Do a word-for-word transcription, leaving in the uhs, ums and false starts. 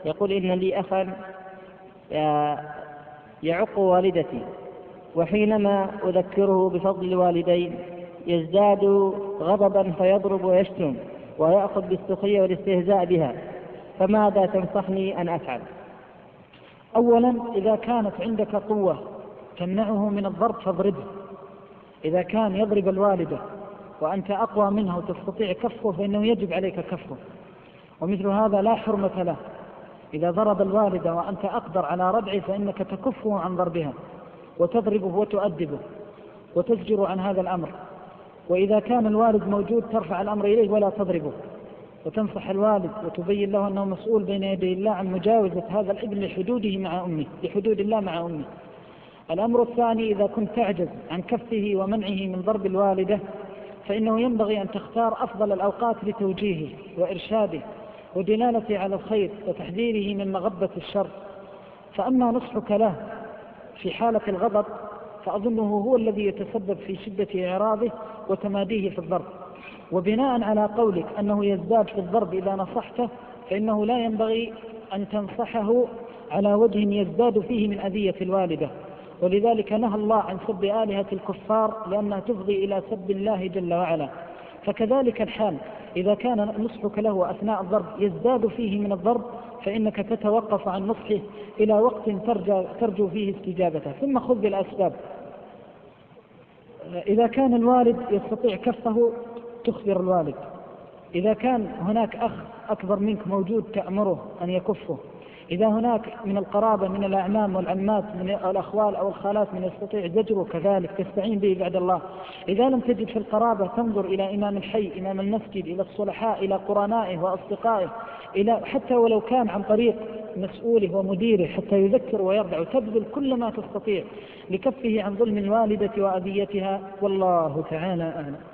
يقول إن لي أخا يعق والدتي، وحينما أذكره بفضل الوالدين يزداد غضبا فيضرب ويشتم ويأخذ بالسخرية والاستهزاء بها، فماذا تنصحني أن أفعل؟ أولا إذا كانت عندك قوة تمنعه من الضرب فاضربه. إذا كان يضرب الوالدة وأنت أقوى منه وتستطيع كفه فإنه يجب عليك كفه، ومثل هذا لا حرمة له. إذا ضرب الوالدة وأنت أقدر على ردعه فإنك تكفه عن ضربها وتضربه وتؤدبه وتزجر عن هذا الأمر. وإذا كان الوالد موجود ترفع الأمر إليه ولا تضربه، وتنصح الوالد وتبين له أنه مسؤول بين يدي الله عن مجاوزة هذا الابن لحدوده مع أمه، لحدود الله مع أمه. الأمر الثاني، إذا كنت تعجز عن كفه ومنعه من ضرب الوالدة فإنه ينبغي أن تختار أفضل الأوقات لتوجيهه وإرشاده ودلالته على الخير وتحذيره من مغبة الشر. فأما نصحك له في حالة الغضب فأظنه هو الذي يتسبب في شدة إعراضه وتماديه في الضرب. وبناء على قولك أنه يزداد في الضرب إذا نصحته، فإنه لا ينبغي أن تنصحه على وجه يزداد فيه من أذية الوالدة، ولذلك نهى الله عن سب آلهة الكفار لأنها تفضي إلى سب الله جل وعلا. فكذلك الحال إذا كان نصحك له أثناء الضرب يزداد فيه من الضرب فإنك تتوقف عن نصحه إلى وقت ترجو فيه استجابته، ثم خذ بالأسباب. إذا كان الوالد يستطيع كفه تخبر الوالد، إذا كان هناك أخ أكبر منك موجود تأمره أن يكفه، إذا هناك من القرابة من الأعمام والعمات من الأخوال أو الخالات من يستطيع زجره كذلك تستعين به بعد الله. إذا لم تجد في القرابة تنظر إلى إمام الحي، إمام المسجد، إلى الصلحاء، إلى قرنائه وأصدقائه، إلى حتى ولو كان عن طريق مسؤوله ومديره حتى يذكر ويرضع، وتبذل كل ما تستطيع لكفه عن ظلم الوالدة وأذيتها، والله تعالى أعلم.